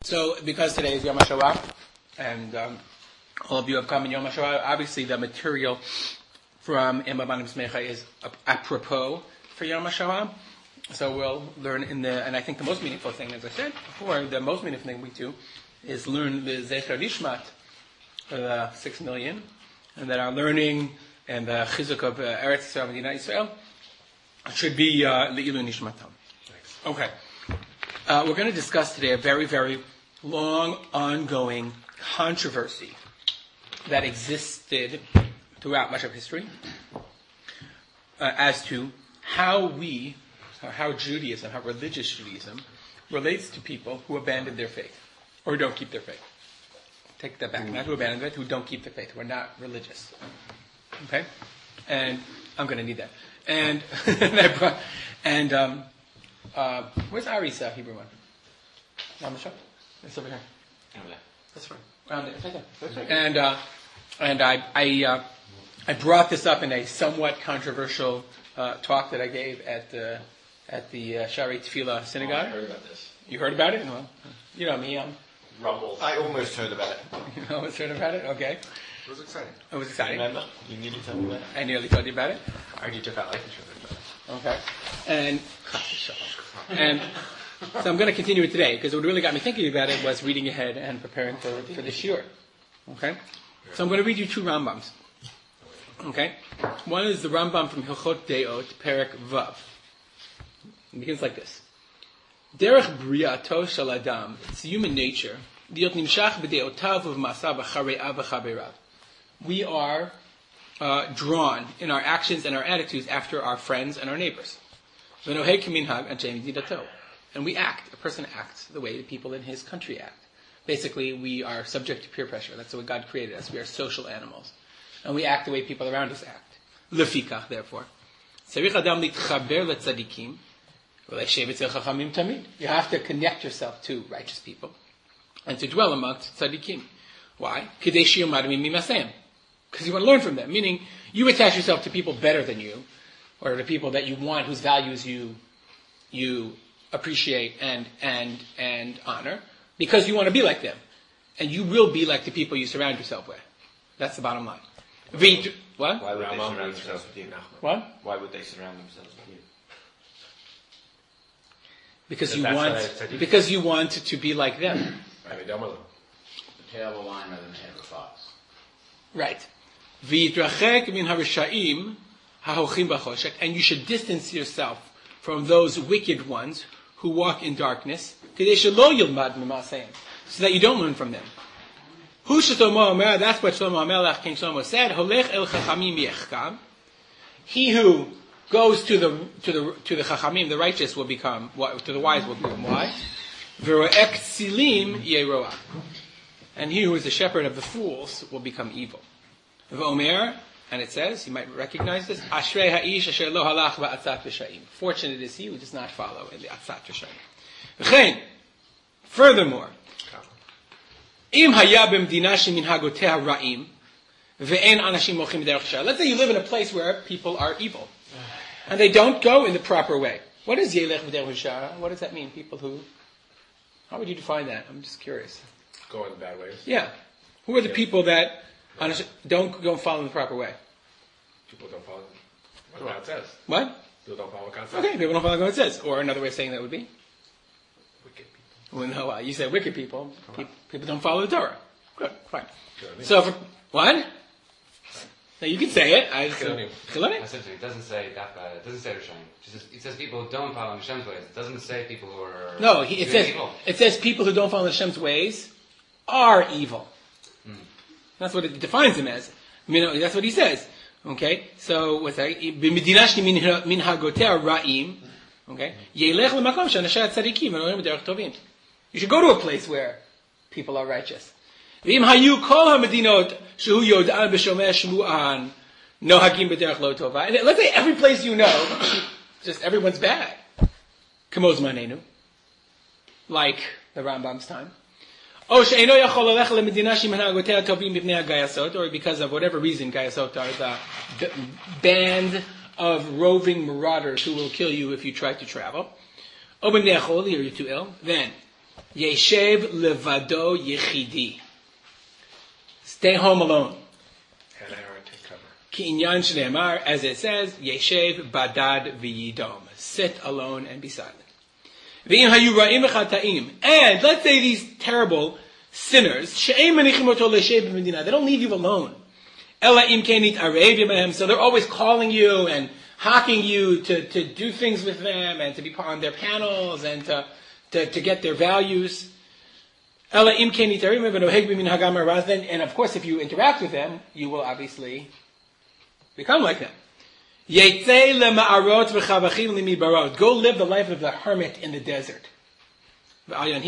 So, because today is Yom HaShoah, and all of you have come in Yom HaShoah, obviously the material from Emma Banim Smecha is apropos for Yom HaShoah. So we'll learn and I think the most meaningful thing, as I said before, the most meaningful thing we do is learn the Zecher Nishmat, the 6 million, and that our learning and the Chizuk of Eretz Yisrael and Medina Yisrael should be Le'ilu Nishmatam. Okay. We're going to discuss today a very, very long, ongoing controversy that existed throughout much of history as to how Judaism, how religious Judaism relates to people who abandon their faith or don't keep their faith. Take that back. Not who abandon it, who don't keep the faith, who are not religious. Okay? And I'm going to need that. Where's Ari's Hebrew one? Ramashah? It's over here. That's fine. Around it. It's right there. And I brought this up in a somewhat controversial talk that I gave at the Shari Tefillah synagogue. I heard about this. You heard about it? Well, you know me. Rumbles. I almost heard about it. You almost heard about it? Okay. It was exciting. It was exciting. Remember? You nearly told me about it. I nearly told you about it. I already took out life insurance. Okay. And so I'm going to continue it today, because what really got me thinking about it was reading ahead and preparing for the shiur. Okay? So I'm going to read you two Rambams. Okay? One is the Rambam from Hilchot Deot, Perek Vav. It begins like this. Derech briato shel adam, it's human nature, diot nimshach b'deotav u'v'masav v'chare'av v'chabeirav. We are drawn in our actions and our attitudes after our friends and our neighbors. V'nohei k'minhag anshem didato. And we act. A person acts the way the people in his country act. Basically, we are subject to peer pressure. That's the way God created us. We are social animals. And we act the way people around us act. Lefikach, therefore. Tzarich adam litchaber letzadikim. You have to connect yourself to righteous people and to dwell amongst tzadikim. Why? Because you want to learn from them. Meaning, you attach yourself to people better than you, or to people that you want, whose values you appreciate and honor, because you want to be like them. And you will be like the people you surround yourself with. That's the bottom line. What? Why would they surround themselves with you, Nachman? What? Why would they surround themselves with you? Because you want to be like them. The tail of a lion rather than the head of a fox. Right. And you should distance yourself from those wicked ones who walk in darkness, so that you don't learn from them. That's what Shlomo HaMelech, King Shlomo said. He who goes to the Chachamim, the righteous will become, to the wise will become wise. And he who is the shepherd of the fools will become evil. And it says, you might recognize this, Ashrei ha'ish asher lo halach ba'atzat v'sha'im. Fortunate is he who does not follow in the atzat v'sha'im. Furthermore, im haya b'mdina sheminhagoteha ra'im ve'en anashim mochim b'derech sha'ar. Let's say you live in a place where people are evil. And they don't go in the proper way. What is Yelech B'derech Sha'ar? What does that mean? People who... How would you define that? I'm just curious. Go in the bad ways. Yeah. Who are the people that don't follow in the proper way? People don't follow what God says. What? People don't follow what God says. Okay, people don't follow what God says. Or another way of saying that would be? Wicked people. Well, no, you said wicked people. People don't follow the Torah. Good, fine. Good. What? Now you can say it. Essentially, it doesn't say that bad. It doesn't say Rishayim. It says people who don't follow Hashem's ways. It doesn't say people who are evil. It says people who don't follow Hashem's ways are evil. That's what it defines them as. That's what he says. Okay, so what's that? B'midinash minhagoter ra'im. Okay, yelech l'makom she'anashat tzadikim v'norim b'derech tovim. You should go to a place where people are righteous. V'im hayu kol ha'medinot shehu yod'an b'shomeh shmu'an nohagim b'derech lo tova. And let's say every place you know, just everyone's bad. Kamoz manenu, like the Rambam's time. Or because of whatever reason, Gayasot are the band of roving marauders who will kill you if you try to travel. Or you're too ill. Then Yeshev levado yechidi. Stay home alone. And I already take cover. Ki inyan shneimar, as it says, Yeshev badad v'yidom. Sit alone and be silent. V'im hayu ra'im v'chata'im. And let's say these terrible sinners, she'em manichim oto l'shev b'medina. They don't leave you alone. Ela im kenit arev yemahem. So they're always calling you and hawking you to do things with them and to be on their panels and to get their values. Ela im kenit arev v'noheg b'min hagam harazen. And of course, if you interact with them, you will obviously become like them. Yetzei lema'arot v'chavachim limibarot. Go live the life of the hermit in the desert. And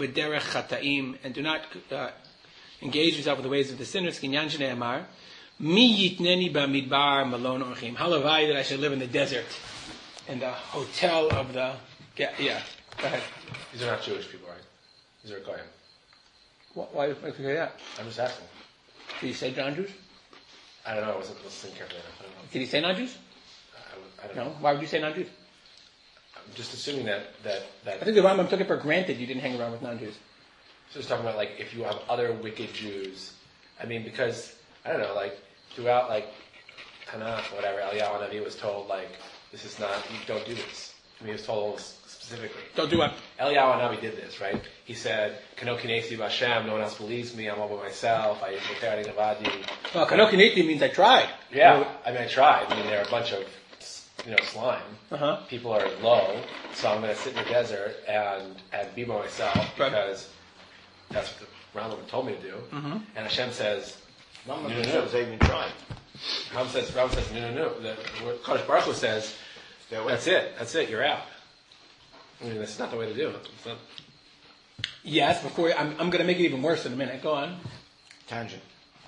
do not engage yourself with the ways of the sinners. Kinyan shneimar. Mi yitneni b'midbar malon orchim. Halavai that I should live in the desert, in the hotel of the. Yeah, go ahead. These are not Jewish people, right? These are Goyim. Why would you say that? I'm just asking. Did he say non-Jews? I don't know. I wasn't listening carefully enough. I don't know. Did he say non-Jews? I don't No. know. Why would you say non-Jews? I'm just assuming that I think the Rambam took it for granted you didn't hang around with non-Jews. So it's talking about like if you have other wicked Jews. I mean, because I don't know, like throughout like Tanakh, whatever, Eliyahu Navi was told like this is not, you don't do this. I mean, he was told specifically. Don't do what? Eliyahu Navi did this, right? He said, "Kano kinesi b'Hashem, no one else believes me. I'm all by myself. I prepare navadi." Well, kanokiniti means I tried. Yeah, I mean, I tried. I mean, there are a bunch of slime. Uh-huh. People are low, so I'm going to sit in the desert and be by myself because that's what the Rambam told me to do. Mm-hmm. And Hashem says, None of them shows they even tried. Rambam says, no. The Kadosh Baruch Hu says, that's it, you're out. I mean, that's not the way to do it. It's not... Yes, I'm going to make it even worse in a minute. Go on. Tangent.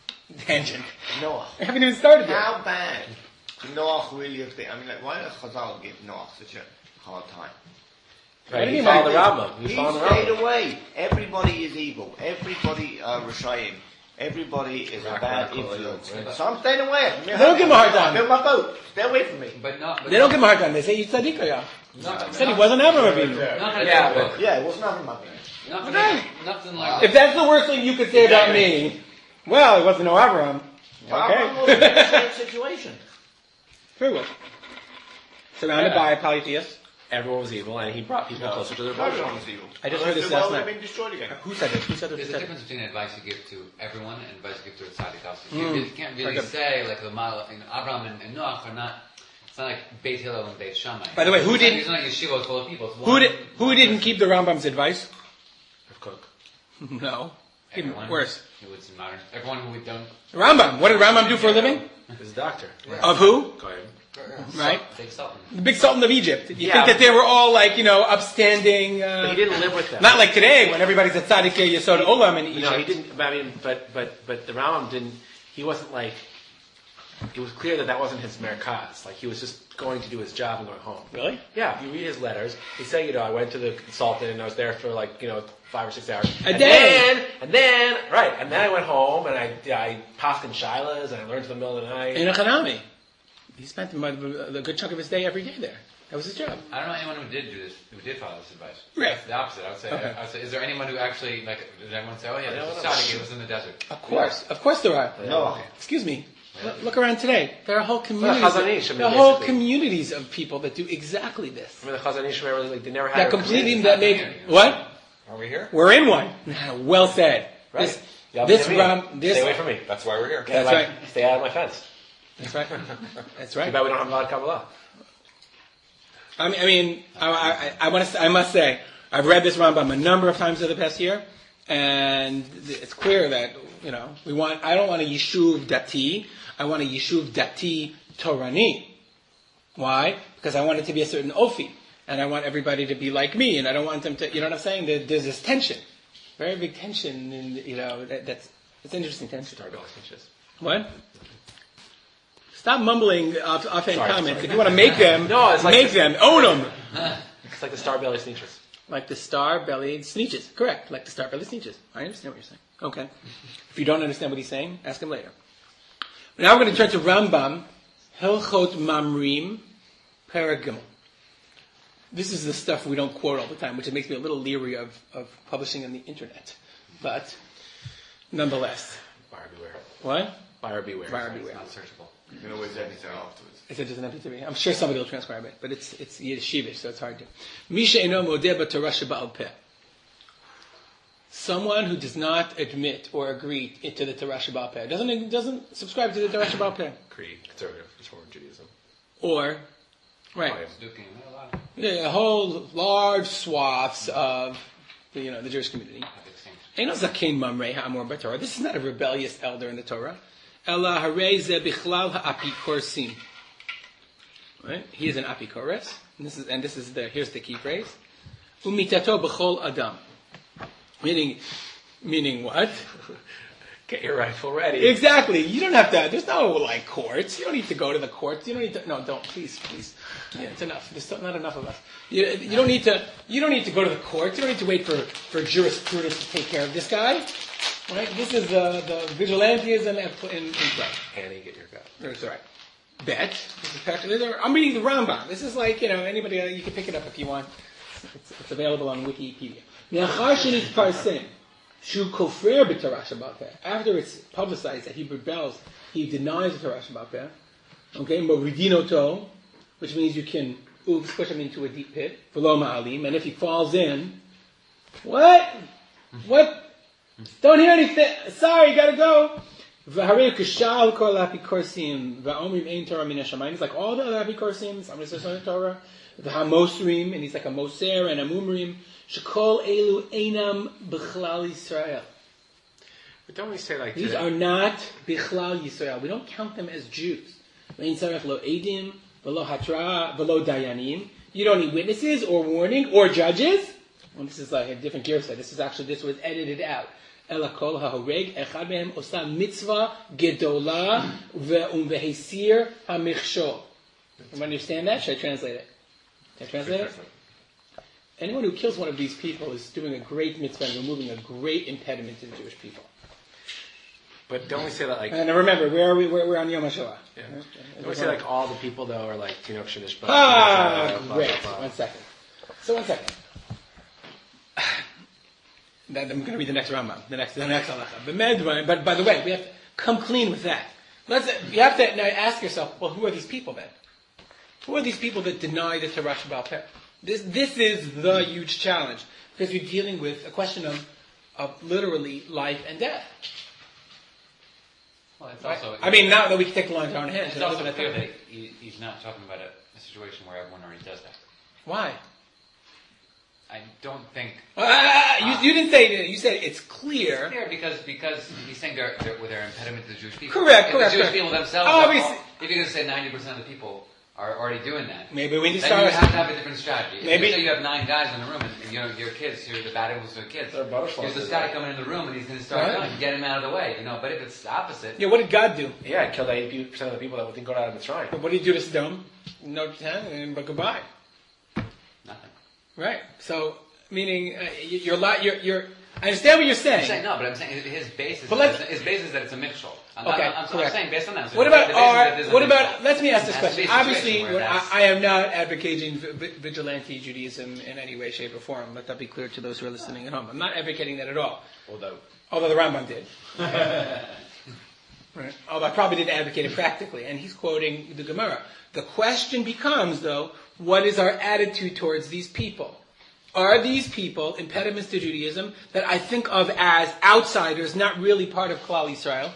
I Noah. haven't even started yet. How bad did Noah really have been? I mean, like, why did Chazal give Noah such a hard time? What do you He mean followed by the Rambam. He followed the stayed Rambam. away. Everybody is evil. Everybody Rishayim. Everybody is a bad influence. right. So I'm staying away. They don't give him a hard time. Fill my boat. Stay away from me. But not. But They don't give him a hard time. They say he's tzaddik, yeah. Said he wasn't ever Avinu. Yeah, but Yeah, it was nothing about me. nothing like. If that's the worst thing you could say about me, well, it wasn't no Abraham. Abraham was in the same situation. Very well. Surrounded by polytheists. Everyone was evil, and he brought people closer to their brother. Everyone was evil. I just heard this The world last had night. been destroyed again. Who said this? Who said There's this? a difference between advice you give to everyone and advice you give to a tzaddik also. Mm. You can't really Okay. say like the model in Abraham and Noach are not. It's not like Beit Hillel and Beit Shammai. By the way, who didn't- It's not like yeshiva full of people. It's Who didn't keep the Rambam's advice? Cook. No. Even Everyone. worse. It would matter. Everyone who we don't. Rambam. What did Rambam do for a living? He's a doctor. Of who? Goyim. Right. Big Sultan. The big Sultan of Egypt. You Yeah. think that they were all like, upstanding, But he didn't live with them. not like today when everybody's a tzaddik yesod olam in Egypt. No, he didn't. I mean, but the Rambam didn't. He wasn't like. It was clear that wasn't his merkaz. Like he was just going to do his job and going home. Really? Yeah, if you read his letters, he said, I went to the consultant and I was there for 5 or 6 hours. A day. And then I went home and I passed in shilas and I learned to the middle of the night. In a Hanami. He spent a good chunk of his day every day there. That was his job. I don't know anyone who did do this, who did follow this advice. Right. That's the opposite. I would say, is there anyone who actually, did everyone say, oh yeah, there's a tzaddik, he was in the desert? Of course there are. Noah. Excuse me. Look around today. There are whole communities. Chazon Ish, I mean, there are whole basically. communities of people that do exactly this. I mean, the Chazon Ish were they never had That a completely community. that made what? Are we here? We're in one. Well said. Right. This Stay away from me. That's why we're here. That's right. Stay out of my fence. That's right. That's Too right. bad we don't have a lot of Kabbalah. I must say, I've read this Rambam a number of times over the past year, and it's clear that I don't want a yishuv dati. I want a yishuv dati torani. Why? Because I want it to be a certain ofi, and I want everybody to be like me, and I don't want them to. You know what I'm saying? There's this tension, very big tension, and that's interesting tension. What? Stop mumbling offhand comments. If you want to make them, make them, own them. It's like the star-bellied sneakers. Like the star-bellied sneeches. Correct. Like the star-bellied sneeches. I understand what you're saying. Okay. If you don't understand what he's saying, ask him later. Now we're going to turn to Rambam, Hilchot Mamrim, Paragimel. This is the stuff we don't quote all the time, which makes me a little leery of publishing on the internet. But nonetheless. Buyer beware. What? Buyer beware. Buyer It's beware. not searchable. You can always edit it afterwards. It doesn't have to be. I'm sure somebody will transcribe it, but it's Yiddish, so it's hard to. Misha eno modeh b'torah sheba'al peh. Someone who does not admit or agree to the Torah sheba'al peh, doesn't subscribe to the Torah sheba'al peh, Creed, conservative, Reform Judaism. or right, Duking, a lot of yeah, a whole large swaths of the Jewish community. things. Eino zakein mamrei ha'amor b'Torah. This is not a rebellious elder in the Torah. Ela harei ze bichlal ha'apikorsim. Right? He is an apikores. And this is here's the key phrase. Umitato b'chol adam. Meaning what? Get your rifle ready. Exactly. You don't have to. There's no courts. You don't need to go to the courts. You don't need to. No, don't. Please. Yeah, it's enough. There's not enough of us. You don't need to. You don't need to go to the courts. You don't need to wait for jurisprudence to take care of this guy. Right? This is the vigilantism in play. Annie, get your gun. That's right. Bet. I'm reading the Rambam. This is like anybody. You can pick it up if you want. It's available on Wikipedia. After it's publicized that he rebels, he denies the Torah Shabbat Peh. Okay, Moridinoto, which means you can push him into a deep pit. V'lo ma'alim, and if he falls in, what? Don't hear anything. Sorry, gotta go. V'harei kishal kol apikorsim va'omrim ein Torah min hashamayim. It's like all the other apikorsim. Somebody says on the Torah. V'hamosrim, and he's like a moser and a mumrim. Shekol elu einam b'chlal Yisrael. But don't we say like These are not bichlal Yisrael. We don't count them as Jews. Ve'in tzarech lo edim v'lo hatra v'lo dayanim. You don't need witnesses or warning or judges. Well, this is like a different girsa. This was edited out. Ela kol ha'horeg echad mehem osa mitzvah gedola ve'hesir hamichshol. You understand that? Should I translate it? Can I translate it? Anyone who kills one of these people is doing a great mitzvah and removing a great impediment to the Jewish people. But don't we say that like? And remember, where are we? We're on Yom HaShoah. Yeah. Don't we say like all the people though are like Tinok Shinish? Great. 1 second. So 1 second. I'm going to read the next Rambam, the next halacha. But by the way, we have to come clean with that. You have to now ask yourself, well, who are these people then? Who are these people that deny the Torah Shabbat Peh? This is the huge challenge, because you're dealing with a question of literally life and death. Well, it's Right? also. I mean, now that we can take the law into our own hands. It's also clear that he's not talking about a situation where everyone already does that. Why? I don't think. You didn't say that. You said it's clear. It's clear because he's saying they're impediment to the Jewish people. Correct. The Jewish people themselves. Obviously. If you're going to say 90% of the people are already doing that, Maybe we need to then you start. have to have a different strategy. Maybe- If you say you have 9 guys in the room and your kids, you're the bad influence of the kids. They're butterflies. There's this guy coming in the room and he's going to start Right. going, get him out of the way. But if it's the opposite, Yeah, what did God do? Yeah, I killed 80% of the people that didn't go out of Mitzrayim. What did he do to Sodom? No, but goodbye. nothing. Right. So, meaning you're. I understand what you're I'm saying. saying no, but I'm saying his base is But let's- that it's a mixture. I'm correct. saying based on that. What about let me ask this It has to question. be a Obviously, situation where that's- I am not advocating vigilante Judaism in any way, shape, or form. Let that be clear to those who are listening at home. I'm not advocating that at all. Although the Rambam did. Right. Although I probably didn't advocate it practically. And he's quoting the Gemara. The question becomes, though, what is our attitude towards these people? Are these people impediments to Judaism that I think of as outsiders, not really part of Klal Yisrael?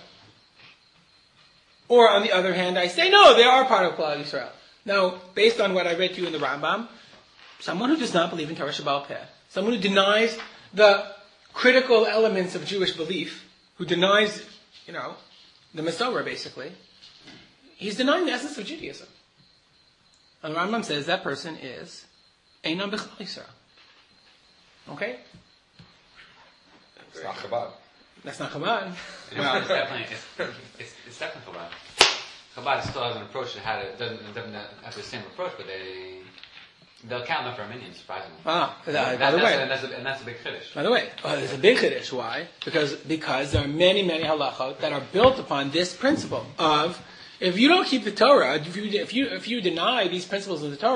Or, on the other hand, I say, no, they are part of Klal Yisrael. Now, based on what I read to you in the Rambam, someone who does not believe in Torah Shabbat Peh, someone who denies the critical elements of Jewish belief, who denies, the Masorah, basically, he's denying the essence of Judaism. And the Rambam says that person is Einam B'chlal Yisrael. Okay? It's not Chabad. That's not Chabad. It's definitely Chabad. Chabad still has an approach that doesn't have the same approach, but they'll count them for Armenians, surprisingly. By the way. And that's a big chiddush. By the way, there's a big chiddush. Why? Because there are many, many halachot that are built upon this principle of, if you don't keep the Torah, if you deny these principles of the Torah,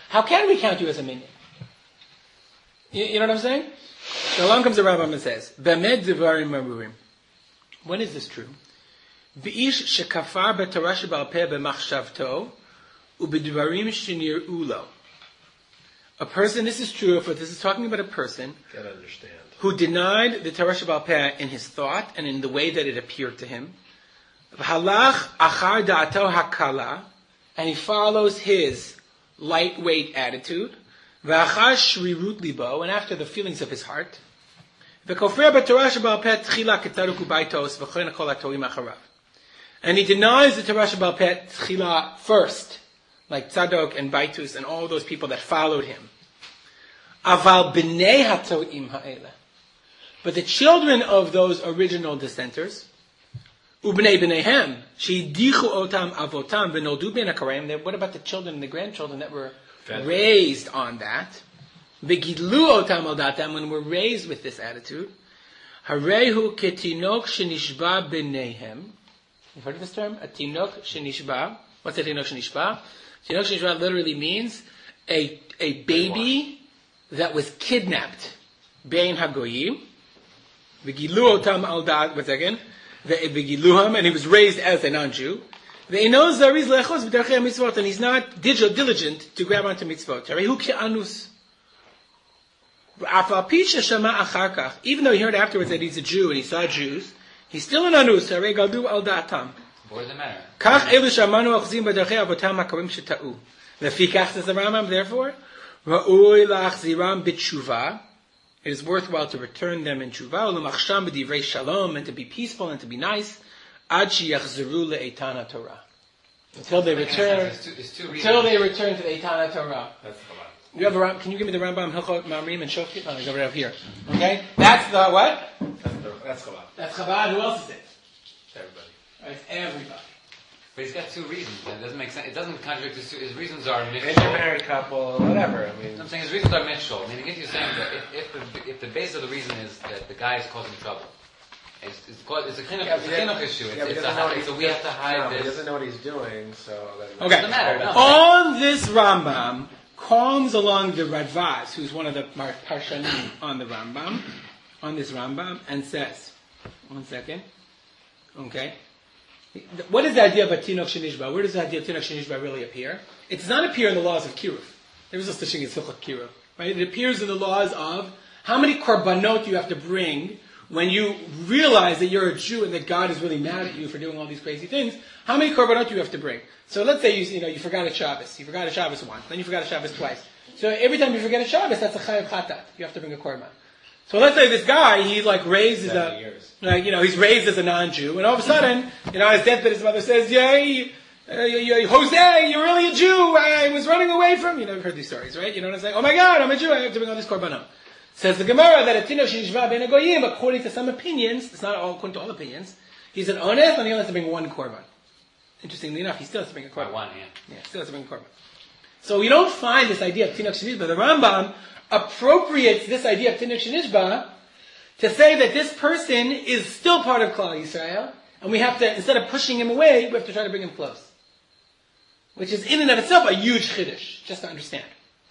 How can we count you as a minion? You know what I'm saying? So along comes the Rambam and says, "Bemed devarim marurim." When is this true? V'ish shekafar b'torah sheba'al peh b'machshavto u'b'dvarim shenir'u lo. A person, this is true, for this is talking about a person Gotta understand. who denied the Torah Sheba'al Peh in his thought and in the way that it appeared to him. V'halach achar da'ato hakala, and he follows his lightweight attitude. V'achar shrirut libo, and after the feelings of his heart. V'kofer b'Torah Sheba'al Peh tchila ketzaruk u'baitos v'choin kol ha'toim acharav. And he denies the Torah Sheba'al Peh tchila first, like Tzadok and Baitus and all those people that followed him. Aval b'nei hatoim ha'ele. But the children of those original dissenters, ubnei b'neihem, she'dichu otam avotam v'noldu ben hakarayim. What about the children and the grandchildren that were raised on that? V'gidlu otam al datam, when we're raised with this attitude. Harehu ketinok shenishba b'neihem. You've heard of this term? A tinok shenishba. What's a tinok shenishba? Tinok shenishba literally means a baby that was kidnapped. Bein hagoyim. V'gilu otam al dat. What's that again? V'giluham, and he was raised as a non-Jew. Ve'ino zariz lechos v'derchei mitzvot, and he's not diligent to grab onto mitzvot. Harehu ke'anus. Even though he heard afterwards that he's a Jew and he saw Jews, he's still an anus. Harei galdu al da'atam. What does it matter? Kach elu shamanu achzim b'derchei avotam hakarim sheta'u. Lefikach, says the Rambam, therefore, ra'ui la'achziram b'tshuva. It is worthwhile to return them in tshuva, u'lemachsham b'divrei shalom, and to be peaceful and to be nice, ad sheyachzeru le'eitana Torah. Until they return, until they return to the Eitana Torah. That's the one. You have a, can you give me the Rambam Hilchot Ma'arim and Shoftim? Oh, it's over here. Okay, that's the what? That's Chabad. That's Chabad. Who else is it? Everybody. It's everybody. But he's got two reasons. It doesn't make sense. It doesn't contradict his two. His reasons are mixed. Intermarried couple, whatever. I mean, I'm saying his reasons are mixed. Meaning, if you're saying that if the base of the reason is that the guy is causing trouble, it's a cleanup issue. So we have to hide this. He doesn't know what he's doing, so then Okay. Doesn't matter. No. On this Rambam comes along the Radvaz, who's one of the Parshanim on the Rambam, on this Rambam, and says, one second, okay, what is the idea of a Tinok Shenishba? Where does the idea of Tinok Shenishba really appear? It does not appear in the laws of Kiruv. There is no such thing as Hilchot Kiruv, right? It appears in the laws of how many korbanot you have to bring when you realize that you're a Jew and that God is really mad at you for doing all these crazy things. How many korbanot you have to bring? So let's say you forgot a Shabbos. You forgot a Shabbos once, then you forgot a Shabbos twice. So every time you forget a Shabbos, that's a chayav chatat. You have to bring a korban. So let's say this guy, he's like raised as he's raised as a non-Jew, and all of a sudden, on his deathbed, his mother says, Jose, you're really a Jew. I was running away from you. You've heard these stories, right? You know what I'm saying? Oh my God, I'm a Jew. I have to bring all these korbanot. Says the Gemara that a Tinok Shenishba ben Goyim, according to some opinions, it's not all according to all opinions, he's an honest and he only has to bring one korban. Interestingly enough, he still has to bring a korban. By one hand. Yeah, still has to bring a korban. So we don't find this idea of Tinok Shenishba. The Rambam appropriates this idea of Tinok Shenishba to say that this person is still part of Klal Yisrael, and we have to, instead of pushing him away, we have to try to bring him close. Which is in and of itself a huge chiddush, just to understand.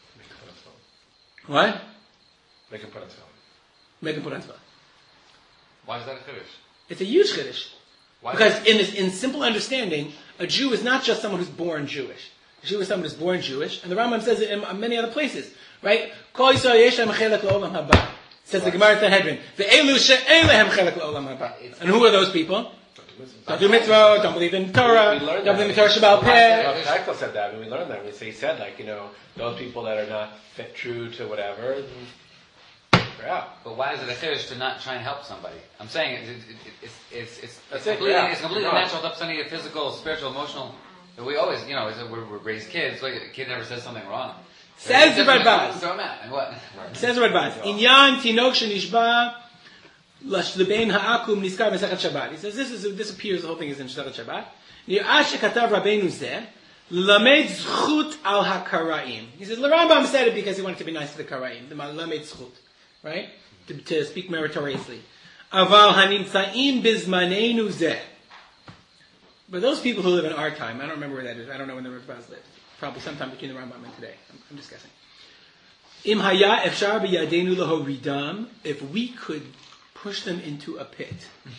What? Make him put on film. Make him put on tefillin. Why is that a chiddush? It's a huge chiddush. Because in simple understanding, a Jew is not just someone who's born Jewish. A Jew is someone who's born Jewish, and the Rambam says it in many other places, right? Kol Yisrael yesh lehem chelek le'olam haba. Says the Gemara in Sanhedrin. Ve'elu she'en lehem chelek le'olam haba. And who are those people? Don't do mitzvot, don't believe in Torah, don't believe in Torah Sheba'al Peh. Tactile said that. We learned that. He said, those people that are not fit true to whatever, they're out. But why is it a chiddush to not try and help somebody? I'm saying it's That's completely, it, it's completely natural to help somebody, physical, spiritual, emotional. We always, we're raised kids. So a kid never says something wrong. Says the Radbaz. What? Says the Radbaz. Inyan tinok shenishba l'bein ha'akum niskar b'sechet Shabbat. He says this appears. The whole thing is in Sechet Shabbat. Nir'ah shekatav Rabbeinu zeh lamed zchut al hakaraim. He says the Rambam said it because he wanted to be nice to the karaim. The lamed zchut, right? To speak meritoriously. Aval hanimtzaim bizmanenu zeh. But those people who live in our time, I don't remember where that is. I don't know when the Radbaz lived. probably sometime between the Rambam and today. I'm just guessing. Im haya efshar b'yadenu lahoridam, if we could push them into a pit,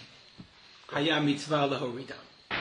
haya mitzvah lahoridam.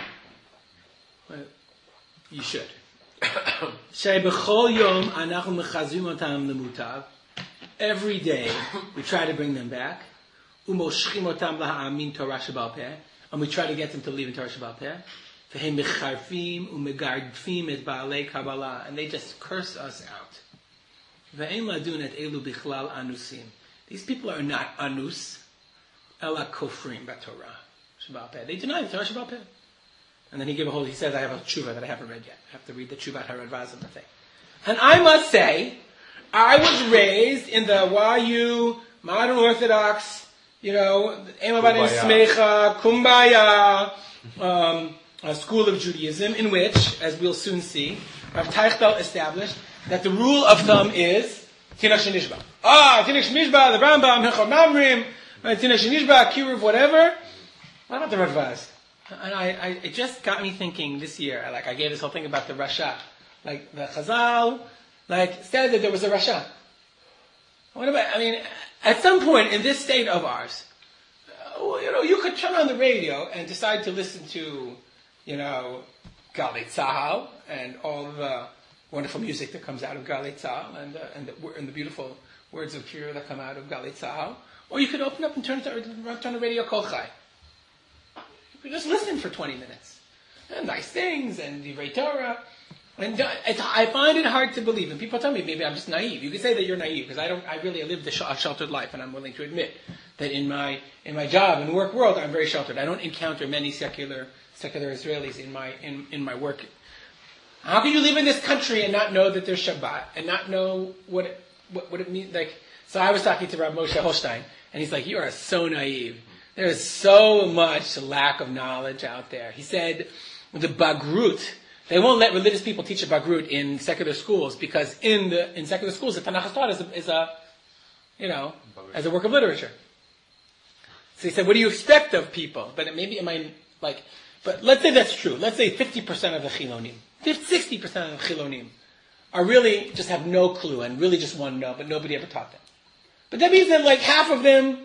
Well, you should. Shei b'chol yom anachnu mechazim otam lemutav. Every day we try to bring them back. Umoshchim otam laha'amin Torah shebal peh, and we try to get them to believe in Torah shebal peh. V'hem mecharfim umegardfim et ba'alei kabbalah, and they just curse us out. Ve'en ladun et elu bichlal anusim. These people are not anus, ela kofrim b'Torah shebal peh. They deny the Torah shebal peh. And then he says, I have a tshuva that I haven't read yet. I have to read the tshuva Haradvazim, I think. And I must say, I was raised in the YU, modern Orthodox, Emabadim Smecha, Kumbaya, school of Judaism, in which, as we'll soon see, Rav Teichbel established that the rule of thumb is Tinach Shenishba. Tinach Shenishba, the Rambam, Hilchot Mamrim, Tinach Shenishba, Kiruv, whatever. What about the Radvaz? And it just got me thinking this year. I gave this whole thing about the Rasha, the Chazal, said that there was a Rasha. What about? At some point in this state of ours, you could turn on the radio and decide to listen to, Galei Tzahal and all the wonderful music that comes out of Galei Tzahal and the beautiful words of Kira that come out of Galei Tzahal, or you could open up and turn the radio Kol Chai. You just listen for 20 minutes. And nice things, and Divrei Torah. And I find it hard to believe. And people tell me, maybe I'm just naive. You can say that you're naive, because I really lived a sheltered life, and I'm willing to admit that in my job and work world, I'm very sheltered. I don't encounter many secular Israelis in my work. How can you live in this country and not know that there's Shabbat, and not know what it means? So I was talking to Rav Moshe Holstein, and he's like, you are so naive. There is so much lack of knowledge out there. He said the Bagrut, they won't let religious people teach a Bagrut in secular schools, because in secular schools the Tanakh is taught as a work of literature. So he said, what do you expect of people? But but let's say that's true. Let's say 50% of the Chilonim, 60% of the Chilonim are really just have no clue and really just want to know, but nobody ever taught them. But that means that half of them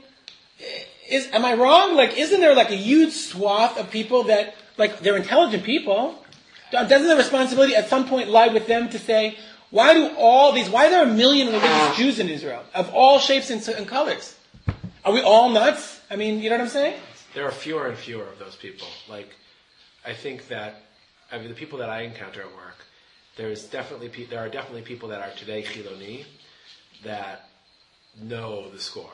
am I wrong? Isn't there a huge swath of people that, they're intelligent people? Doesn't the responsibility at some point lie with them to say, why are there 1 million religious Jews in Israel, of all shapes and colors? Are we all nuts? You know what I'm saying? There are fewer and fewer of those people. I think that, the people that I encounter at work, there are definitely people that are today Chiloni that know the score.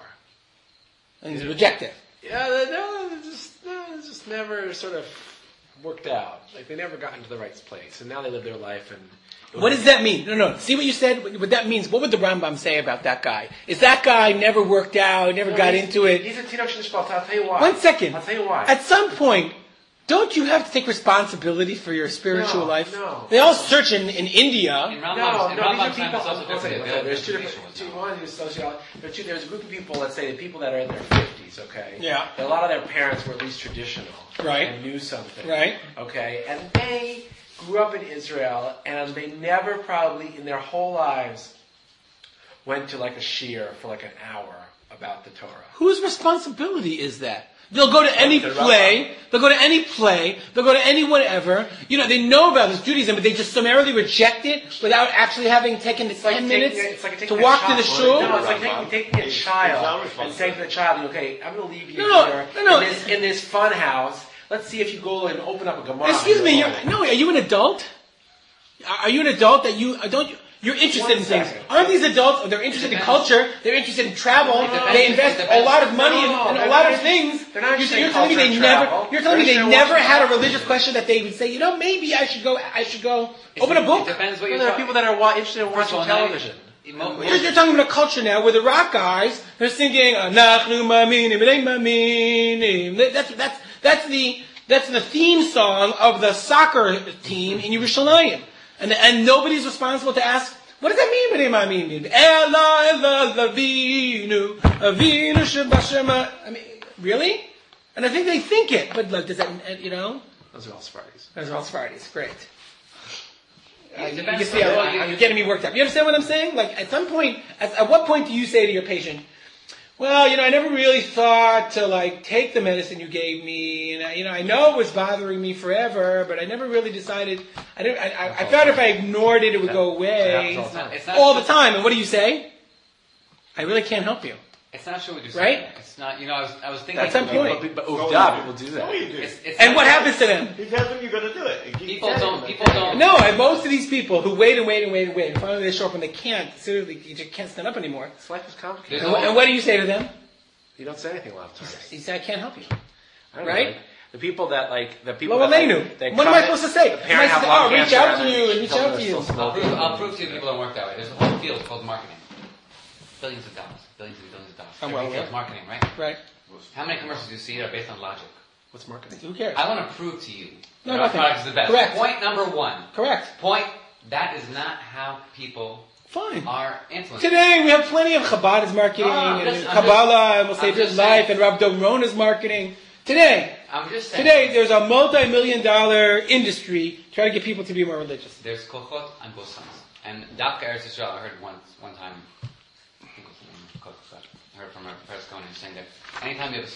And he's rejected. Yeah, it's just never sort of worked out. They never got into the right place, and now they live their life. And what does that mean? No. See what you said? What that means? What would the Rambam say about that guy? Is that guy never worked out, never got into it? He's a Tinoch Nishbal. I'll tell you why. 1 second. I'll tell you why. At some point, don't you have to take responsibility for your spiritual life? No. They all search in India. These are people. There's two different. One who's sociology. There's a group of people. Let's say the people that are in their 50s. Okay. Yeah. A lot of their parents were at least traditional. Right. And knew something. Right. Okay. And they grew up in Israel, and they never probably in their whole lives went to a shiur for an hour about the Torah. Whose responsibility is that? They'll go to any play. They'll go to any whatever. They know about this Judaism, but they just summarily reject it without actually having taken the 10 minutes to walk to the shul. No, it's like taking a child and saying to the child, okay, I'm going to leave you here in this fun house. Let's see if you go and open up a Gemara. Excuse me, are you an adult? Are you an adult that you're interested in things? Aren't these adults? They're interested in culture. They're interested in travel. They invest a lot of money in a lot of things. You're telling me they never had a religious question that they would say, maybe I should go open a book. It depends what you're there are people that are interested in watching television. You're talking about a culture now where the rock guys, they're singing, Anachnu ma'aminim, v'nei ma'aminim. That's the theme song of the soccer team in Yerushalayim. And nobody's responsible to ask, what does that mean? Really? And I think they think it, but does that, Those are all Sparties. Those are all Sparties, great. You depends can see on- how you're getting me worked up. You understand what I'm saying? Like, at some point, at what point do you say to your patient, well, I never really thought to, like, take the medicine you gave me, and, I know it was bothering me forever, but I never really decided, I thought if I ignored it, it would go away. It's not All the time. And what do you say? I really can't help you. It's not true what you're Right? saying. It's not. I was thinking. That's some point. But No, people do that. No, you do. And what happens to them? You tell them you're going to do it. People don't. No, and most of these people who wait, and finally they show up and they can't, seriously, you just can't stand up anymore. This life is complicated. And what do you say to them? You don't say anything a lot of times. You say, I can't help you. I don't Right? know, like, the people that the people Well, that they knew. they What am I supposed to say? The Am I parent have supposed to, lung reach cancer out to and you and then reach tell them out to they're you? still smoking. I'll prove to you people don't work that way. There's a whole field called marketing. Billions of dollars. Billions and billions of dollars. I'm Every well aware. field's marketing, right? Right. How many commercials do you see that are based on logic? What's marketing? Who cares? I want to prove to you No, that our nothing. product is the best. Correct. Point number one. Correct. That is not how people Fine. are influenced. Today we have plenty of Chabad is marketing, No, I'm and just- Kabbalah, and we'll save I'm your just life, saying. and Rav Doron is marketing. Today, I'm just saying. there's a multi-million-dollar industry trying to get people to be more religious. There's kochot on both sides. And Dafka Eretz Yisrael, I heard one time, I think it was in Kochot, I heard from a Peres Cohen saying that anytime you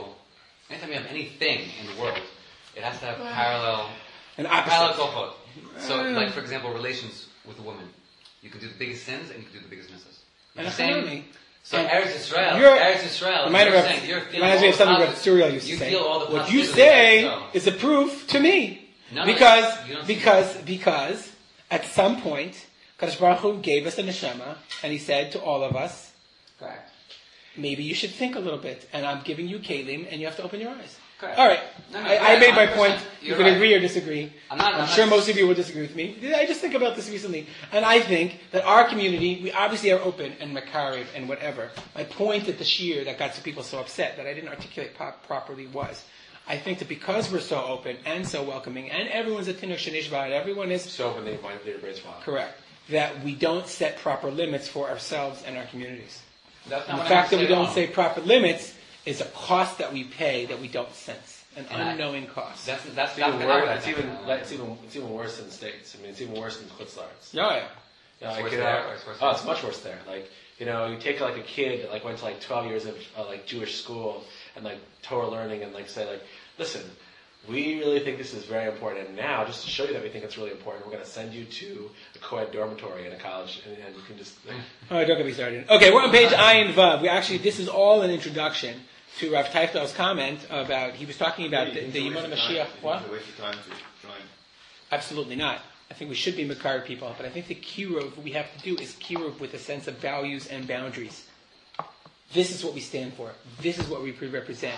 have anything in the world, it has to have parallel An kochot. opposite. So, like, for example, relations with a woman. You can do the biggest sins and you can do the biggest misses. And The that's same- what I mean. So And Eretz Yisrael, Reminds me of something all Rav Suriel used to you say. feel all the What you positivity say of Eretz Yisrael. is a proof to me. No, because you don't see because at some point, Kadosh Baruch Hu gave us a neshama, and He said to all of us, Correct. maybe you should think a little bit, and I'm giving you kelim, and you have to open your eyes. Correct. All right. No, I made my 100%. point. You You're can right. agree or disagree. I'm sure most of you will disagree with me. I just think about this recently. And I think that our community, we obviously are open and makariv and whatever. My point at the shir that got some people so upset that I didn't articulate properly was, I think that because we're so open and so welcoming, and everyone's a tinuk shenishvat, everyone is So when they invite their brains fall. correct, that we don't set proper limits for ourselves and our communities. That's And not the what fact that I'm we saying don't at say proper limits is a cost that we pay that we don't sense. An And I- unknowing cost. That's It's even not worse. what I It's think. even worse in the States. I mean, it's even worse in Chutzlaritz. Yeah, yeah. Yeah, It's like, worse you know, there, or it's worse oh, there? it's much worse there. Like, you take like a kid that like went to like 12 years of like Jewish school and like Torah learning and like say like, listen, we really think this is very important, and now just to show you that we think it's really important, we're going to send you to a co-ed dormitory in a college, and you can just. All right, don't get me started. Okay, we're on page Ayin Vav. This is all an introduction to Rav Teichel's comment about, he was talking about the Yimon Mashiach. What? Waste your time to try and... Absolutely not. I think we should be Makar people, but I think the kiruv we have to do is kiruv with a sense of values and boundaries. This is what we stand for. This is what we represent.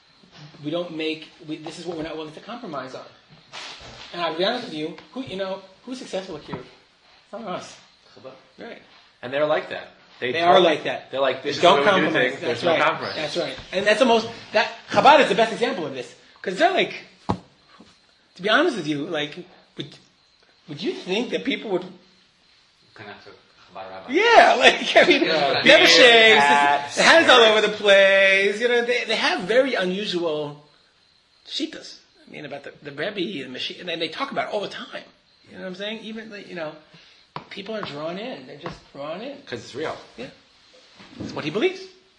We don't this is what we're not willing to compromise on. And I'll be honest with you, who's successful at kiruv? It's not us. Right. And they're like that. They are like that. They're like, this Don't is the way we do compromise. things. That's There's right. no compromise. That's right. And that's Chabad is the best example of this. Because they're like, to be honest with you, like, would you think that people would, Connect to Chabad Rabbi. yeah, like, I mean, Yeah, never beard, shaves, hats, the hands all over the place, they have very unusual shitas. I mean, about the Rebbe and Mashiach, and they talk about it all the time. You know what I'm saying? Even, people are drawn in. They're just drawn in. Because it's real. Yeah. It's what he believes.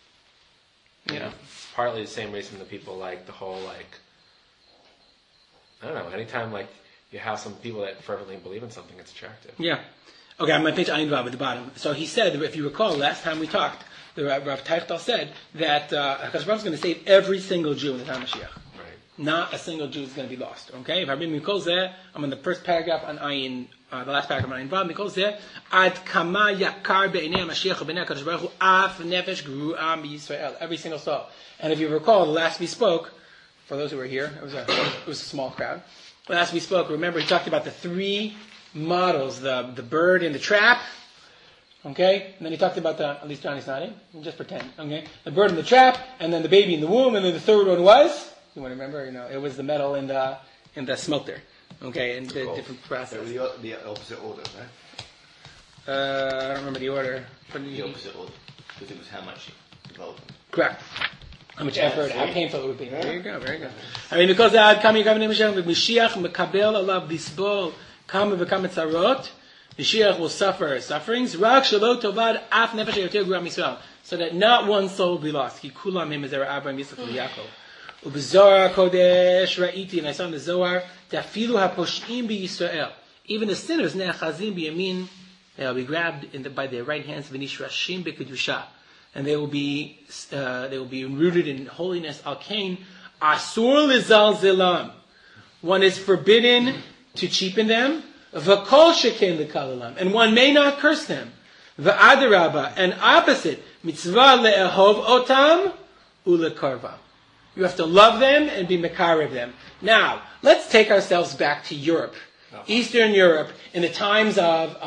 It's partly the same reason that people like the whole, like, I don't know, anytime, like, you have some people that fervently believe in something, it's attractive. Yeah. Okay, I'm on page Ayin Vav at the bottom. So he said, if you recall, last time we talked, the Rav Teichtal said that HaKadosh Baruch Hu is going to save every single Jew in the time of Mashiach. Right. Not a single Jew is going to be lost. Okay? If I read Mikol Zeh, I'm in the first paragraph on Ayin, the last paragraph on Ayin Vav, Mikol Zeh, Ad kama yakar be'inei HaMashiach u'b'nei HaKadosh Baruch Hu af nefesh geru'ah miYisrael. Every single soul. And if you recall, the last we spoke, for those who were here, it was a small crowd. Last we spoke, remember, he talked about the three models, the bird in the trap, okay? And then he talked about at least Johnny's nodding, just pretend, okay? The bird in the trap, and then the baby in the womb, and then the third one was, you want to remember, it was the metal in the smelter, okay, and the different process. The opposite order, right? I don't remember the order. The opposite order. Because it was how much development. Correct. How much effort, how see? painful it would be. Very good, very good. I mean, because Ad Kami Kami Mashiach Mekabel Alav Disbol Kama v'kama tzarot. Mashiach will suffer sufferings. Rak shelo tovad af nefesh yoter gu am Yisrael. So that not one soul will be lost. Ki kulam him ezera Abraham, Yitzchak, and Yaakov. Ubezohar kodesh ra'iti, and I saw in the Zohar, tafilu haposhim b'Yisrael. Even the sinners, ne'achazim b'yamin, they'll be grabbed by their right hands, v'nishrashim b'kedusha, and they will be rooted in holiness. Al kain asur lizal zilam. One is forbidden to cheapen them. V'kol sheken l'kalalam, and one may not curse them. V'adarabah, and opposite, mitzvah le'ehov otam u'lekarvam. You have to love them and be mekarev them. Now, let's take ourselves back to Europe, Eastern Europe, in the times of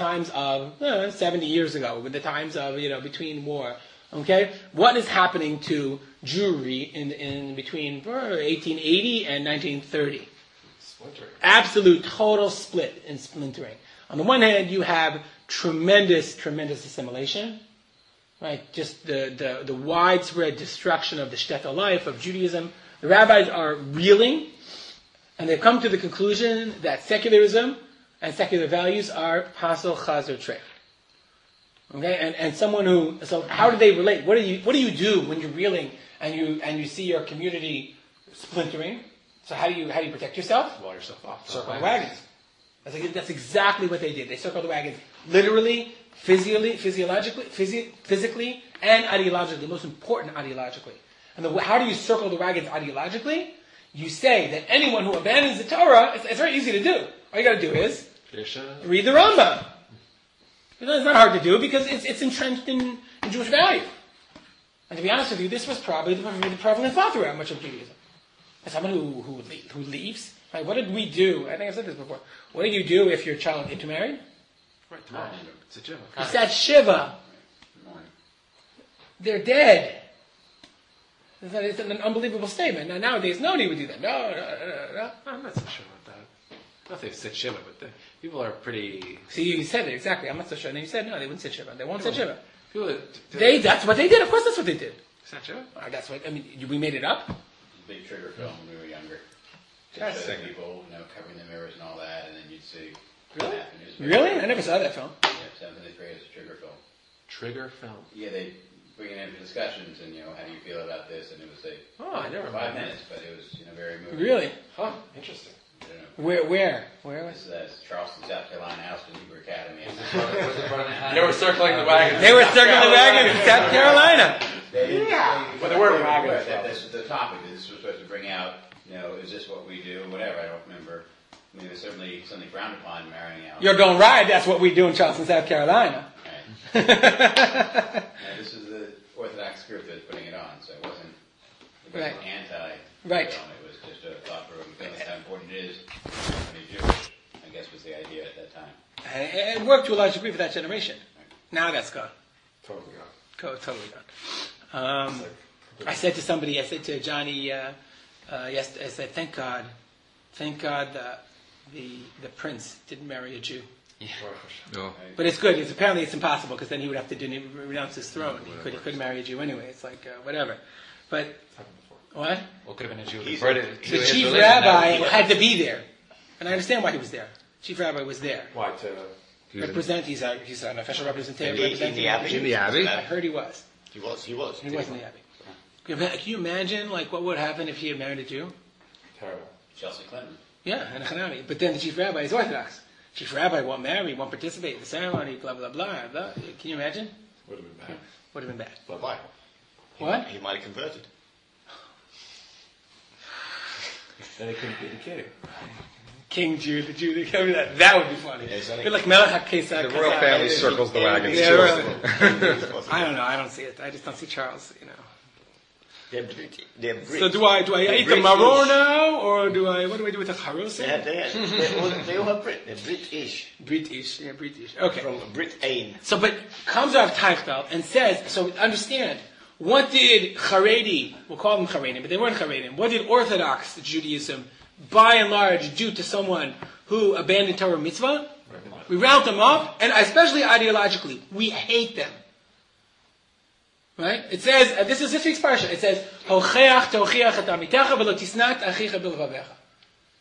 70 years ago, in the times of between war. Okay, what is happening to Jewry in between 1880 and 1930? Splintering. Absolute total split and splintering. On the one hand, you have tremendous assimilation. Right, just the widespread destruction of the shtetl life of Judaism. The rabbis are reeling, and they've come to the conclusion that secularism and secular values are pasol chazor treich. Okay, and someone who, so how do they relate? What do you do when you're reeling and you see your community splintering? So how do you protect yourself? Wall yourself off. Circle the wagons. That's exactly what they did. They circled the wagons, literally, physiologically, physically, and ideologically. Most important, ideologically. And how do you circle the wagons ideologically? You say that anyone who abandons the Torah, it's very easy to do. All you got to do is read the Rambam. It's not hard to do because it's entrenched in Jewish value. And to be honest with you, this was probably the prevalent thought throughout much of Judaism. As someone who leaves, right? What did we do? I think I've said this before. What do you do if your child intermarried? Right, tomorrow. It's a Shiva. It's at Shiva. They're dead. It's an unbelievable statement. Now, nowadays, nobody would do that. No. I'm not so sure about that. Not if they sit Shiva, but people are pretty... See, you said it, exactly. I'm not so sure. And then you said, no, they wouldn't sit Shiva. They won't sit Shiva. People That's what they did. Of course that's what they did. Sit Shiva? That's what, we made it up. Big trigger film when we were younger. That's Just show sick. people, covering the mirrors and all that, and then you'd see. Really? Really? I never saw that film. Yeah, 7th grade is a trigger film. Trigger film. Yeah, they bring it in for discussions, and how do you feel about this? And it was like I never 5 minutes, but it was very moving. Really? Huh, interesting. I don't know. Where was This is Charleston, South Carolina, Austin Hebrew Academy. They were circling the wagons. They were circling the wagon in South Carolina. But there were wagons. That's the topic. This was supposed to bring out, is this what we do? Whatever. I don't remember. I mean, it was certainly something frowned upon, marrying out. You're going right. That's what we do in Charleston, South Carolina. Right. This is the Orthodox group that was putting it on, so it wasn't Right. anti. Right. It was just a thought provoking. That's how important it is to be Jewish, I guess was the idea at that time. And it worked to a large degree for that generation. Now that's gone. Totally gone. Totally gone. I said to Johnny, yesterday, I said, thank God that the prince didn't marry a Jew. No. But it's good. Apparently it's impossible because then he would have to renounce his throne. He couldn't marry a Jew anyway. It's like, whatever. But, what? Well, could have been a Jew. The chief rabbi had to be there. And I understand why he was there. Chief rabbi was there. Why, Represent, he's an official representative. In the Abbey? In the Abbey? I heard he was. He was. He was in the Abbey. Can you imagine, what would happen if he had married a Jew? Terrible. Chelsea Clinton. Yeah, and Hanami. But then the chief rabbi is Orthodox. Chief rabbi won't marry, won't participate in the ceremony, blah, blah, blah, blah. Can you imagine? Would have been bad. Would have been bad. But why? What? He might have converted. Then it couldn't be the king. King Jew, the Jew, that would be funny. Yeah, Be like Melech HaKesar. The royal family circles the wagons. Yeah, too. really. I don't know. I don't see it. I just don't see Charles. They're British. So do I eat the maror now, or what do I do with the charoset? They all have Brit. They're British. British. Yeah, British. Okay. From Britain. So, but comes Rav Teichfeld and says, so understand, what did Haredi, we'll call them Haredim, but they weren't Haredim, what did Orthodox Judaism, by and large, do to someone who abandoned Torah mitzvah? We round them off, and especially ideologically, we hate them. Right? It says, this is this week's parsha, it says, Hocheach tochiach et amitecha velo tisnat achicha bilvavecha.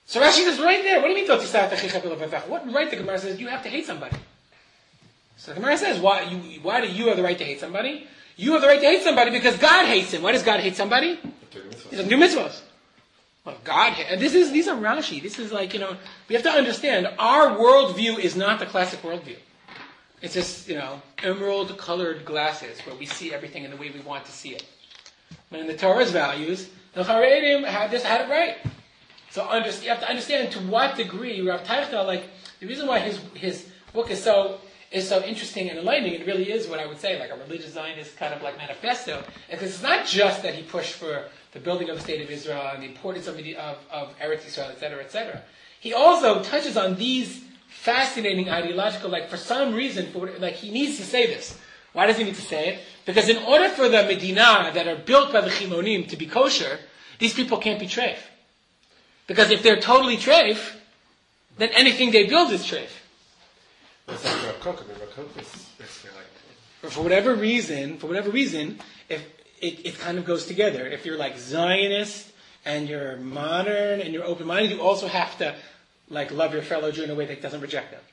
So Rashi says right there, what do you mean, what right the Gemara says you have to hate somebody? So the Gemara says, why do you have the right to hate somebody? You have the right to hate somebody because God hates him. Why does God hate somebody? He doesn't do mitzvahs. Well, and these are Rashi. This is like, we have to understand, our worldview is not the classic worldview. It's just, emerald-colored glasses where we see everything in the way we want to see it. But in the Torah's values, the Haredim had it right. So you have to understand to what degree Rav Teichel, the reason why his book is so interesting and enlightening, it really is what I would say, like a religious Zionist kind of like manifesto. Because it's not just that he pushed for the building of the state of Israel and the importance of Eretz Israel, etc., etc. He also touches on these fascinating ideological, for some reason, he needs to say this. Why does he need to say it? Because in order for the Medina that are built by the Chimonim to be kosher, these people can't be treif. Because if they're totally treif, then anything they build is treif. It's like Rav Kook. Rav Kook is basically like... For whatever reason, if it kind of goes together. If you're Zionist and you're modern and you're open-minded, you also have to love your fellow Jew in a way that doesn't reject them.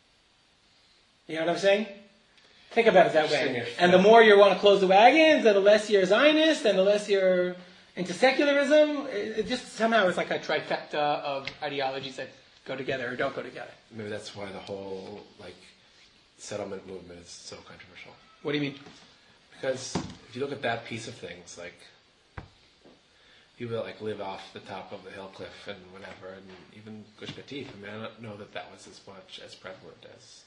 You know what I'm saying? Think about it that way. And the more you want to close the wagons, the less you're Zionist, and the less you're into secularism. It just somehow it's like a trifecta of ideologies that go together or don't go together. Maybe that's why the whole settlement movement is so controversial. What do you mean? Because if you look at that piece of things, people that live off the top of the hill cliff and whatever, and even Gush Katif, I don't know that was as much as prevalent as.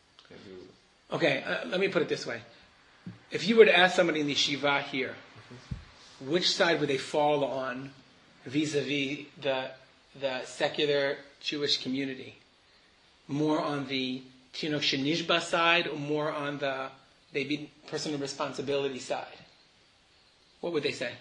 Okay, let me put it this way: if you were to ask somebody in the yeshiva here, which side would they fall on vis-a-vis the secular Jewish community? More on the Tinok Shenishba side, or more on the maybe personal responsibility side? What would they say?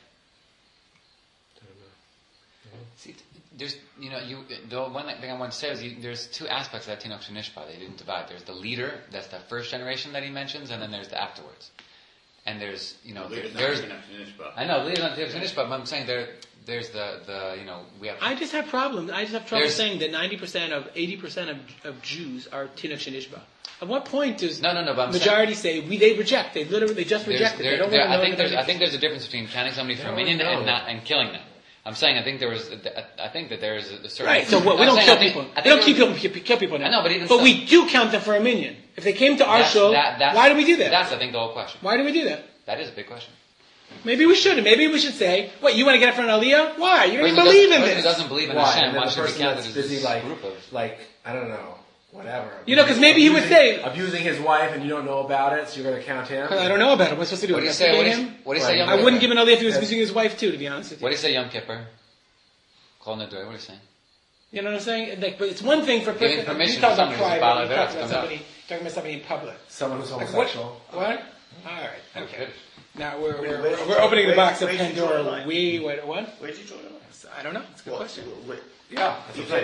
See, there's, the one thing I want to say is there's two aspects of that Tinok Shenishba. They didn't divide. There's the leader, that's the first generation that he mentions, and then there's the afterwards. And there's, there's. I know, leader's not Tinok Shenishba, but I'm saying there's the we have. I just have trouble saying that 80% of Jews are Tinok Shenishba. At what point does but I'm majority say they reject? They just reject it. They don't want to know. I think there's a difference between counting somebody for a minion and killing them. I'm saying I think there is a certain... Right, so we don't kill people. We don't kill people now. I know, but But we do count them for a minion. If they came to our show, why do we do that? That's, I think, the whole question. Why do we do that? That is a big question. Maybe we shouldn't. Maybe we should say, what, you want to get it for an aliyah? Why? You don't even believe in this. The person doesn't believe in Hashem. Why should be counted as this group of... I don't know, whatever. Because maybe he would say... Abusing his wife and you don't know about it, so you're going to count him? I don't know about it. What's supposed to do? What do you say? What do you say, Yom Kippur? I wouldn't give an aliyah if he was abusing his wife too, to be honest with you. What do you say, Yom Kippur? Kol Nidre, what are you saying? You know what I'm saying? But it's one thing for giving permission you to somebody who's a talking about somebody in public. Someone who's homosexual. What? All right. Okay. Now we're opening the box of Pandora. What? Where'd you draw the line? I don't know. It's a good question. Yeah.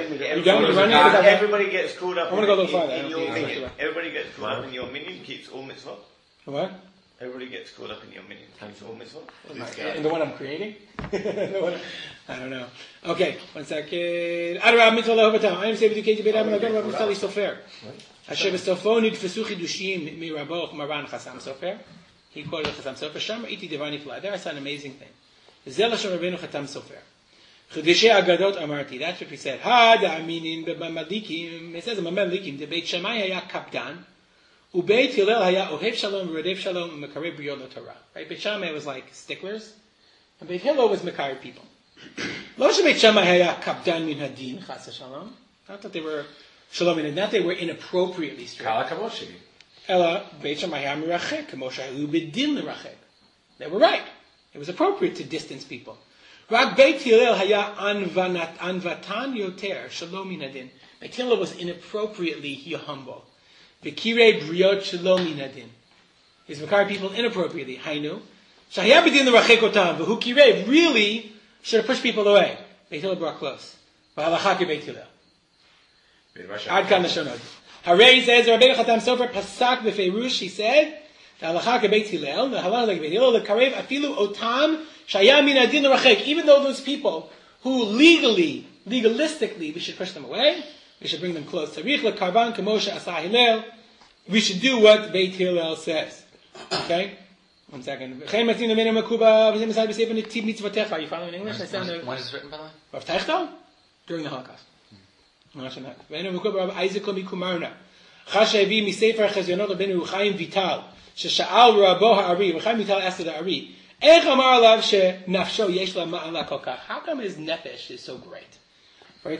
Everybody gets called up. I want to go a little farther. In your minion. Everybody gets called up in your minion. Keeps all mitzvah. What? Everybody gets caught up in your minion. Keeps all mitzvah. In the one I'm creating? I don't know. Okay, one second. Adarab mitzvah lehovatam. I am saying with you, KGB, I'm going to go to Rabbi Sofer. Asher v'sofo nidfesu chidushim mirabo maran chasam sofer. He quoted chasam sofer. Sham iti devani fly. There I saw an amazing thing. Zel Hashem Rabbeinu chatam sofer. Chidushe agadot amarti. That's what we said. Ha da'aminin b'mamalikim. It says in Mamalikim, the Beit Shammai haya kapdan. Ubeit Hillel haya ohev shalom v'rodev shalom mekarev b'yod l'Torah. Right? Beit Shammai was like sticklers, and Beit Hillel was mekarev people. Lo shebeit Shammai haya kapdan min hadin chas shalom. Not that they were shalom min hadin. Not they were inappropriately strict. Kala kamoshi. Ela Beit Shammai haya mirachek kamosha hu bedin l'rachek. They were right. It was appropriate to distance people. Rak Beit Hillel haya anvatan yoter shalom min hadin. Beit Hillel was inappropriately humble. V'kirei briot shalom minadin. He's makar people inappropriately. Hainu. Shahya b'din l'rachek otam. V'hu kirei really should have pushed people away. Beit Hillel brought close. V'halacha ki Beit Hillel. Ad kan l'shonod. Harei says Rabbeinu Chatam Sofer pasak b'feirush. He said the halacha ki Beit Hillel. The halacha like Beit Hillel. The karev afilu otam shahya minadin l'rachek. Even though those people who legally Legalistically, we should push them away. We should bring them close. Tzarich lekarban k'moshe asah Hillel. We should do what Beit Hillel says. Okay? 1 second. Are you following in English? I sound When is it written, by the way? Rav Teichel? During the Holocaust. Chashevi misefer chezionot Rabbeinu Chaim Vital shesha'al Rabbo ha'ari. Chaim Vital asked the Ari, "Ech amar alav shenafsho yesh la ma'ala kol kach." How come his nefesh is so great? Right,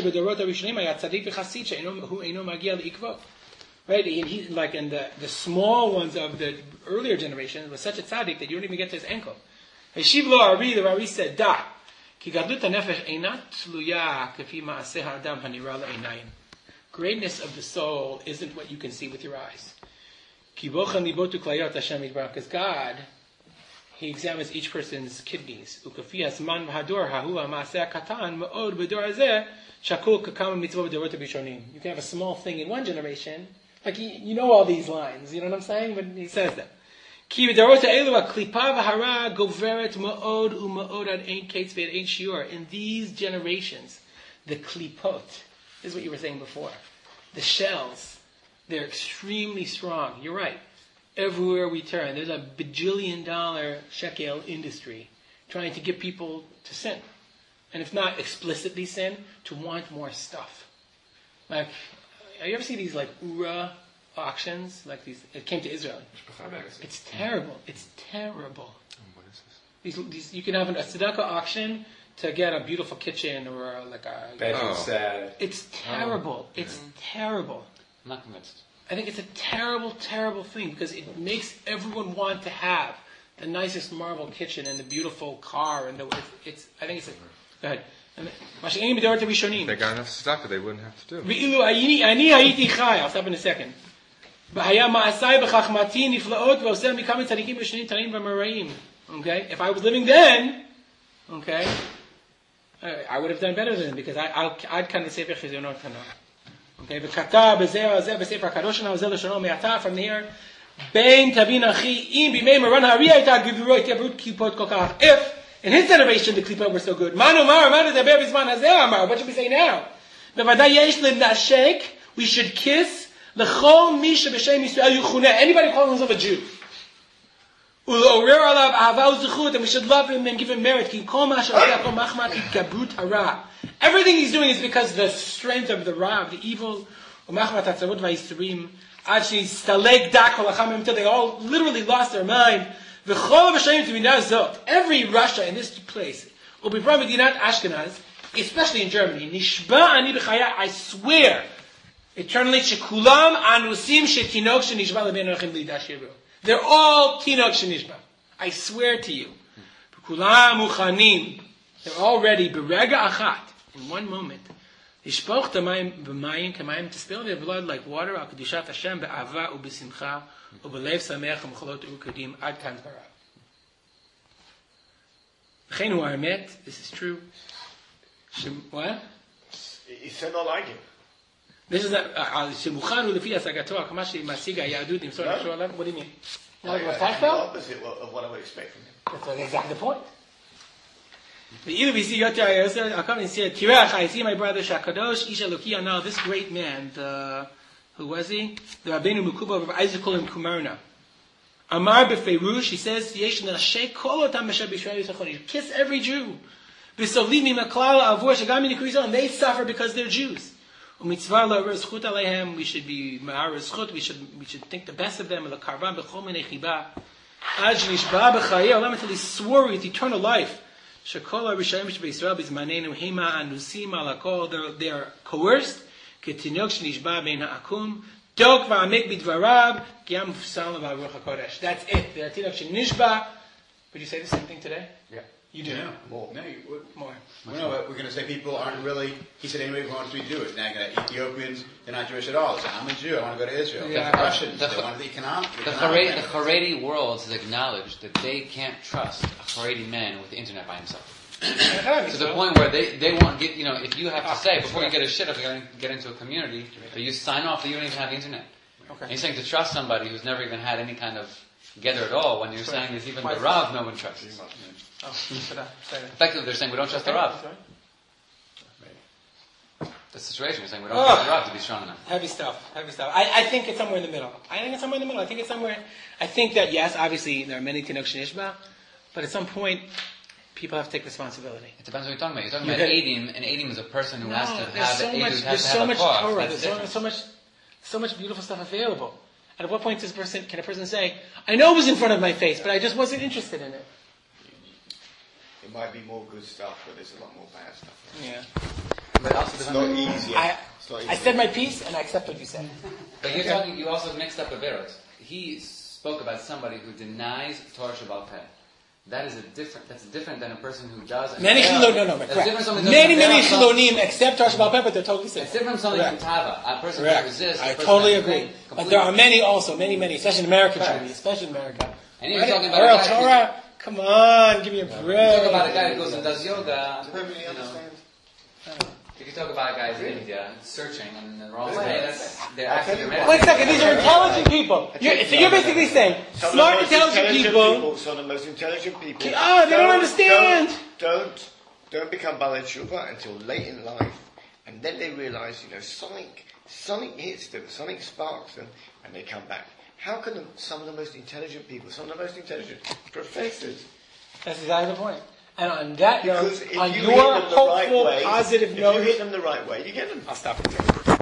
and he, like in the small ones of the earlier generation, was such a tzaddik that you don't even get to his ankle. Hashiv lo Ari, the Ari said, "Da, ki gadlut hanefesh einat tluya kefi ma'aseh ha'adam hanira le'einayim." Greatness of the soul isn't what you can see with your eyes. Because God, He examines each person's kidneys. You can have a small thing in one generation, like you know all these lines, you know what I'm saying? But he says that. In these generations, the klipot, this is what you were saying before. The shells, they're extremely strong. You're right. Everywhere we turn, there's a bajillion-dollar shekel industry trying to get people to sin. And if not explicitly sin, to want more stuff. Like, you ever see these like Ura auctions? Like these, it came to Israel. It's terrible. It's terrible. What is this? These you can have a tzedakah auction to get a beautiful kitchen or like a Bedroom set. It's terrible. It's terrible. I'm not convinced. I think it's a terrible, terrible thing because it makes everyone want to have the nicest marble kitchen and the beautiful car and it's. I think it's a. Go ahead. If they got enough stuff, they wouldn't have to do it. I'll stop in a second. Okay? If I was living then, okay, I would have done better than because I'd kind of say okay, from here, if in his generation the klipot were so good, what should we say now? We should kiss anybody calling himself a Jew. And we should love him and give him merit. Everything he's doing is because the strength of the Ra, of the evil, until they all literally lost their mind. Every Russia in this place, especially in Germany, I swear, eternally, they're all tinok shenishba. I swear to you. They're already berega achat, in one moment. To spill their blood like water, al kedushat Hashem be'ava u'besimcha u'belev sameach u'mcholot u'kadim ad kan dvarav. V'chein hu ha'emet, this is true. What? He said not like him. This is שמוכן הוא לפי השגתו, כמה שמשיג היהדות למסור נפשו עליו. What do you mean? Like The opposite of what I would expect from him. That's exactly the point. I'll come and say, I see my brother Shakadosh, Isha Lukia, now this great man, who was he? The Rabbeinu Mukuba of Isaac Kolim Kumarna. Amar Befeirush, he says, Yesh Nashek Kol Otam Mesher B'Yisrael Yisachon. Kiss every Jew. V'sovlim Mimaklal Avur Shagam Yisrael, and they suffer because they're Jews. We should be we should think the best of them. Until he swore with eternal life. They are coerced. That's it. Would you say the same thing today? Yeah. You do? Yeah. More. No, you would. More. Well, no, but we're going to say people aren't really, he said anybody who wants to do it. Now, Ethiopians, they're not Jewish at all. They say, I'm a Jew, I want to go to Israel. Yeah. The Russians, they want the economic. The Haredi world has acknowledged that they can't trust a Haredi man with the internet by himself. To the point where they won't get, if you have to say, before you get a shit up, you're going to get into a community, that you sign off that you don't even have the internet. Okay. And you're saying to trust somebody who's never even had any kind of gather at all, when you're saying there's even the Rav no one trusts. Effectively, they're saying we don't trust the Rav. the situation. You're saying we don't have the Rav to be strong enough. Heavy stuff. I think it's somewhere in the middle. I think that, yes, obviously, there are many Tinok Shnishba, but at some point, people have to take responsibility. It depends what you're talking about. You're talking about Eidim, and Eidim is a person who has to have there's so much Torah. That's There's so much beautiful stuff available. And at what point can a person say, I know it was in front of my face, but I just wasn't interested in it? It might be more good stuff, but there's a lot more bad stuff. Yeah. But also It's not easy. I said my piece, and I accept what you said. But you're talking. You also mixed up Averot. He spoke about somebody who denies Torah Shabbat Peh. That's different than a person who does. Many Chilonim accept Torah Shabbat Peh, but they're totally sick. It's different from something from Tava. A person who resists. I totally agree. But there are many, especially in America, especially in America. And you're talking about a guy Torah. Come on, give me a break. You talk about a guy who goes and does yoga. Perfectly understand. If you talk about guys in India searching and the wrong way, they're actually Wait a second, these are intelligent people. So you're basically saying, smart, intelligent people. Some of the most intelligent people. They don't understand. Don't become Balei Tshuva until late in life, and then they realise, something hits them, something sparks them, and they come back. How can some of the most intelligent people, some of the most intelligent professors? That's exactly the point. And on that note, Because if on you your hit them the right hopeful, way, positive note, if you hit them the right way, you get them. I'll stop it.